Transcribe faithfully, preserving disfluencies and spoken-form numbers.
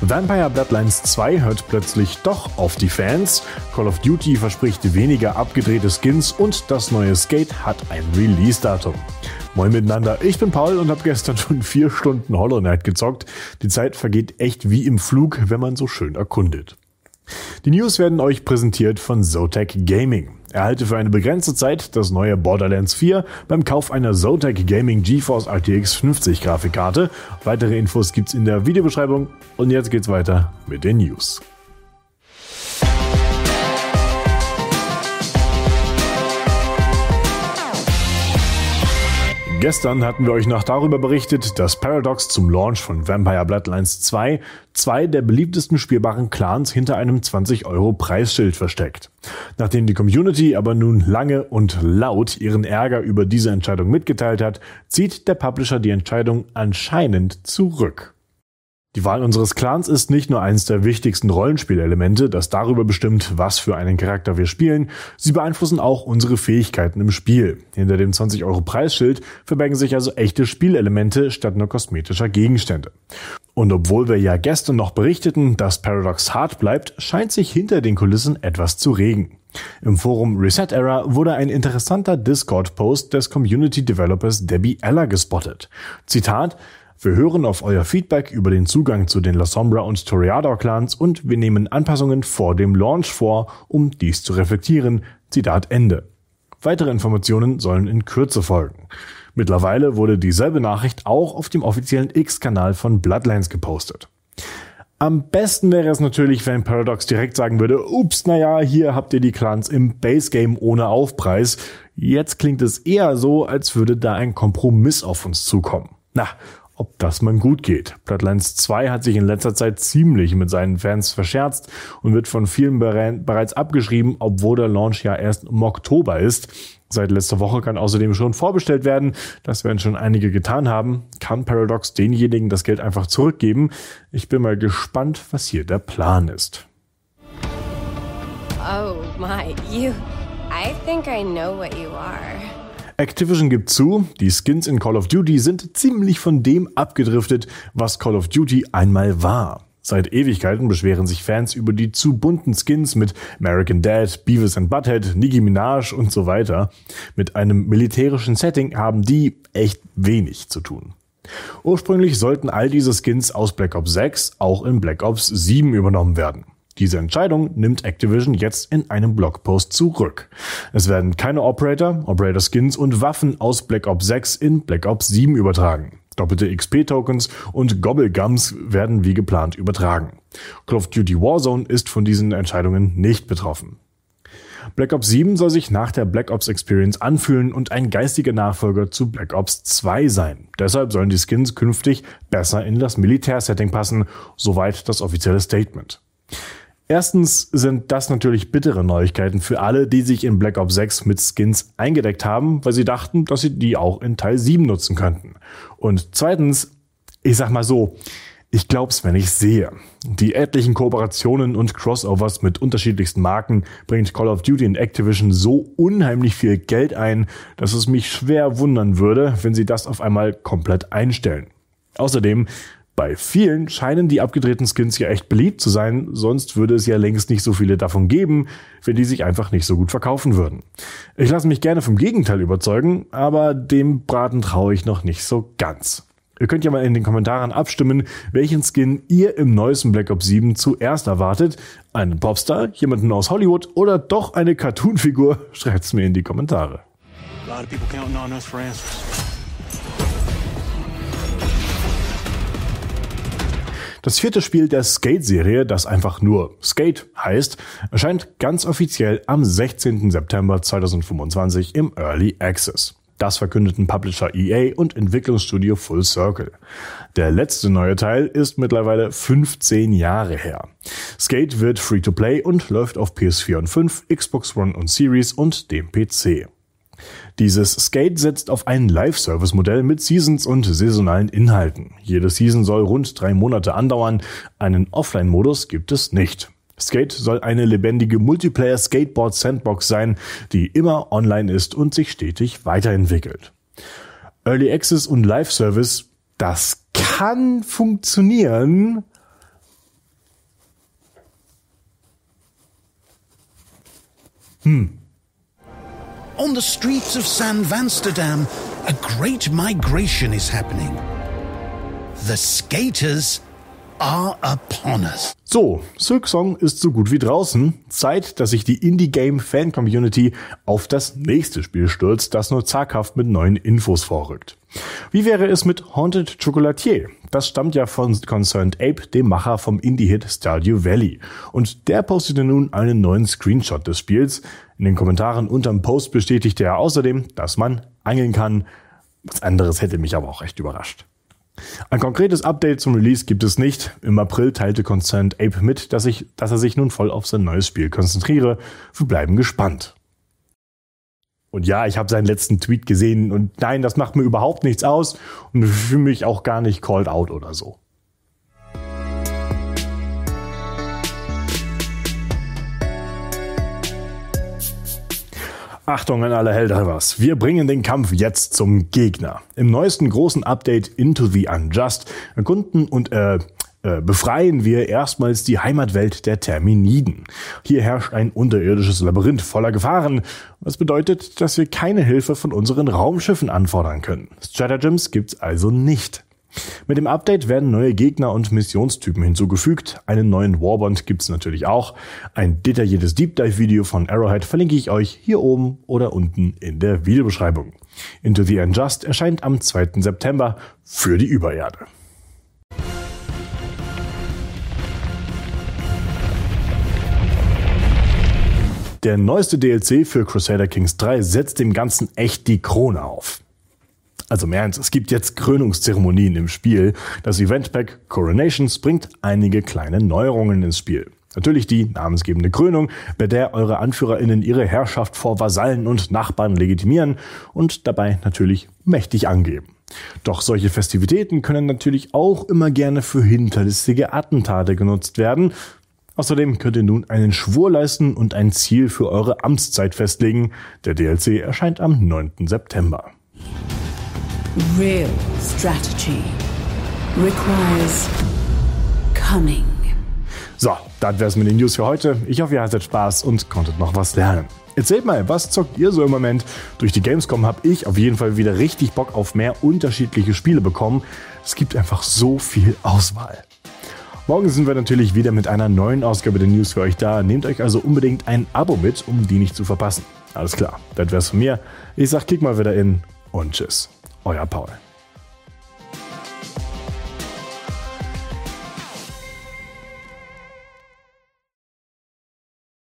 Vampire Bloodlines zwei hört plötzlich doch auf die Fans, Call of Duty verspricht weniger abgedrehte Skins und das neue Skate hat ein Release-Datum. Moin miteinander, ich bin Paul und habe gestern schon vier Stunden Hollow Knight gezockt. Die Zeit vergeht echt wie im Flug, wenn man so schön erkundet. Die News werden euch präsentiert von Zotac Gaming. Erhalte für eine begrenzte Zeit das neue Borderlands vier beim Kauf einer Zotac Gaming GeForce R T X fünfzig Grafikkarte. Weitere Infos gibt's in der Videobeschreibung und jetzt geht's weiter mit den News. Gestern hatten wir euch noch darüber berichtet, dass Paradox zum Launch von Vampire Bloodlines zwei zwei der beliebtesten spielbaren Clans hinter einem zwanzig Euro Preisschild versteckt. Nachdem die Community aber nun lange und laut ihren Ärger über diese Entscheidung mitgeteilt hat, zieht der Publisher die Entscheidung anscheinend zurück. Die Wahl unseres Clans ist nicht nur eines der wichtigsten Rollenspielelemente, das darüber bestimmt, was für einen Charakter wir spielen, sie beeinflussen auch unsere Fähigkeiten im Spiel. Hinter dem zwanzig Euro Preisschild verbergen sich also echte Spielelemente statt nur kosmetischer Gegenstände. Und obwohl wir ja gestern noch berichteten, dass Paradox hart bleibt, scheint sich hinter den Kulissen etwas zu regen. Im Forum Reset Era wurde ein interessanter Discord-Post des Community-Developers Debbie Eller gespottet. Zitat: Wir hören auf euer Feedback über den Zugang zu den La Sombra und Toreador Clans und wir nehmen Anpassungen vor dem Launch vor, um dies zu reflektieren. Zitat Ende. Weitere Informationen sollen in Kürze folgen. Mittlerweile wurde dieselbe Nachricht auch auf dem offiziellen X-Kanal von Bloodlines gepostet. Am besten wäre es natürlich, wenn Paradox direkt sagen würde, ups, naja, hier habt ihr die Clans im Base-Game ohne Aufpreis. Jetzt klingt es eher so, als würde da ein Kompromiss auf uns zukommen. Na, ob das mal gut geht. Bloodlines zwei hat sich in letzter Zeit ziemlich mit seinen Fans verscherzt und wird von vielen bereits abgeschrieben, obwohl der Launch ja erst im Oktober ist. Seit letzter Woche kann außerdem schon vorbestellt werden. Das werden schon einige getan haben. Kann Paradox denjenigen das Geld einfach zurückgeben? Ich bin mal gespannt, was hier der Plan ist. Oh my, you... I think I know what you are. Activision gibt zu, die Skins in Call of Duty sind ziemlich von dem abgedriftet, was Call of Duty einmal war. Seit Ewigkeiten beschweren sich Fans über die zu bunten Skins mit American Dad, Beavis and Butthead, Nicki Minaj und so weiter. Mit einem militärischen Setting haben die echt wenig zu tun. Ursprünglich sollten all diese Skins aus Black Ops sechs auch in Black Ops sieben übernommen werden. Diese Entscheidung nimmt Activision jetzt in einem Blogpost zurück. Es werden keine Operator, Operator-Skins und Waffen aus Black Ops sechs in Black Ops sieben übertragen. Doppelte X P-Tokens und Gobblegums werden wie geplant übertragen. Call of Duty Warzone ist von diesen Entscheidungen nicht betroffen. Black Ops sieben soll sich nach der Black Ops Experience anfühlen und ein geistiger Nachfolger zu Black Ops zwei sein. Deshalb sollen die Skins künftig besser in das Militärsetting passen, soweit das offizielle Statement. Erstens sind das natürlich bittere Neuigkeiten für alle, die sich in Black Ops sechs mit Skins eingedeckt haben, weil sie dachten, dass sie die auch in Teil sieben nutzen könnten. Und zweitens, ich sag mal so, ich glaub's, wenn ich sehe. Die etlichen Kooperationen und Crossovers mit unterschiedlichsten Marken bringt Call of Duty und Activision so unheimlich viel Geld ein, dass es mich schwer wundern würde, wenn sie das auf einmal komplett einstellen. Außerdem, bei vielen scheinen die abgedrehten Skins ja echt beliebt zu sein, sonst würde es ja längst nicht so viele davon geben, wenn die sich einfach nicht so gut verkaufen würden. Ich lasse mich gerne vom Gegenteil überzeugen, aber dem Braten traue ich noch nicht so ganz. Ihr könnt ja mal in den Kommentaren abstimmen, welchen Skin ihr im neuesten Black Ops sieben zuerst erwartet. Einen Popstar, jemanden aus Hollywood oder doch eine Cartoonfigur? Schreibt's mir in die Kommentare. A lot of people counting on us for answers. Das vierte Spiel der Skate-Serie, das einfach nur Skate heißt, erscheint ganz offiziell am sechzehnten September zweitausendfünfundzwanzig im Early Access. Das verkündeten Publisher E A und Entwicklungsstudio Full Circle. Der letzte neue Teil ist mittlerweile fünfzehn Jahre her. Skate wird Free-to-Play und läuft auf P S vier und fünf, Xbox One und Series und dem P C. Dieses Skate setzt auf ein Live-Service-Modell mit Seasons und saisonalen Inhalten. Jede Season soll rund drei Monate andauern. Einen Offline-Modus gibt es nicht. Skate soll eine lebendige Multiplayer-Skateboard-Sandbox sein, die immer online ist und sich stetig weiterentwickelt. Early Access und Live-Service, das kann funktionieren, Hm. On the streets of San Vansterdam, a great migration is happening. The skaters are upon us. So, Silksong ist so gut wie draußen. Zeit, dass sich die Indie-Game-Fan-Community auf das nächste Spiel stürzt, das nur zaghaft mit neuen Infos vorrückt. Wie wäre es mit Haunted Chocolatier? Das stammt ja von Concerned Ape, dem Macher vom Indie-Hit Stardew Valley. Und der postete nun einen neuen Screenshot des Spiels. In den Kommentaren unterm Post bestätigte er außerdem, dass man angeln kann. Was anderes hätte mich aber auch recht überrascht. Ein konkretes Update zum Release gibt es nicht. Im April teilte Concerned Ape mit, dass, ich, dass er sich nun voll auf sein neues Spiel konzentriere. Wir bleiben gespannt. Und ja, ich habe seinen letzten Tweet gesehen und nein, das macht mir überhaupt nichts aus und ich fühle mich auch gar nicht called out oder so. Achtung an alle Helldivers, wir bringen den Kampf jetzt zum Gegner. Im neuesten großen Update Into the Unjust erkunden und äh, äh, befreien wir erstmals die Heimatwelt der Terminiden. Hier herrscht ein unterirdisches Labyrinth voller Gefahren, was bedeutet, dass wir keine Hilfe von unseren Raumschiffen anfordern können. Stratagems gibt's also nicht. Mit dem Update werden neue Gegner und Missionstypen hinzugefügt. Einen neuen Warbond gibt's natürlich auch. Ein detailliertes Deep Dive Video von Arrowhead verlinke ich euch hier oben oder unten in der Videobeschreibung. Into the Unjust erscheint am zweiten September für die Übererde. Der neueste D L C für Crusader Kings drei setzt dem Ganzen echt die Krone auf. Also im Ernst, es gibt jetzt Krönungszeremonien im Spiel. Das Event-Pack Coronations bringt einige kleine Neuerungen ins Spiel. Natürlich die namensgebende Krönung, bei der eure AnführerInnen ihre Herrschaft vor Vasallen und Nachbarn legitimieren und dabei natürlich mächtig angeben. Doch solche Festivitäten können natürlich auch immer gerne für hinterlistige Attentate genutzt werden. Außerdem könnt ihr nun einen Schwur leisten und ein Ziel für eure Amtszeit festlegen. Der D L C erscheint am neunten September. Real strategy requires cunning. So, das wär's mit den News für heute. Ich hoffe, ihr hattet Spaß und konntet noch was lernen. Erzählt mal, was zockt ihr so im Moment? Durch die Gamescom habe ich auf jeden Fall wieder richtig Bock auf mehr unterschiedliche Spiele bekommen. Es gibt einfach so viel Auswahl. Morgen sind wir natürlich wieder mit einer neuen Ausgabe der News für euch da. Nehmt euch also unbedingt ein Abo mit, um die nicht zu verpassen. Alles klar, das wär's von mir. Ich sag Kick mal wieder in und tschüss. Euer Paul.